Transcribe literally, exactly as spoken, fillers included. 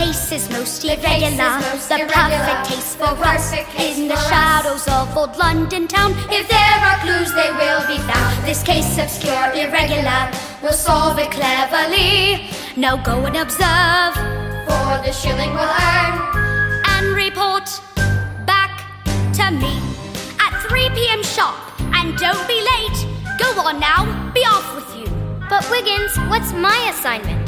case is most irregular. The perfect case for us in the shadows of old London town. If there are clues, they will be found. This case obscure, irregular, we'll solve it cleverly. Now go and observe, for the shilling we'll earn, and report back to me at three p.m. sharp. And don't be late. Go on now, be off with you. But Wiggins, what's my assignment?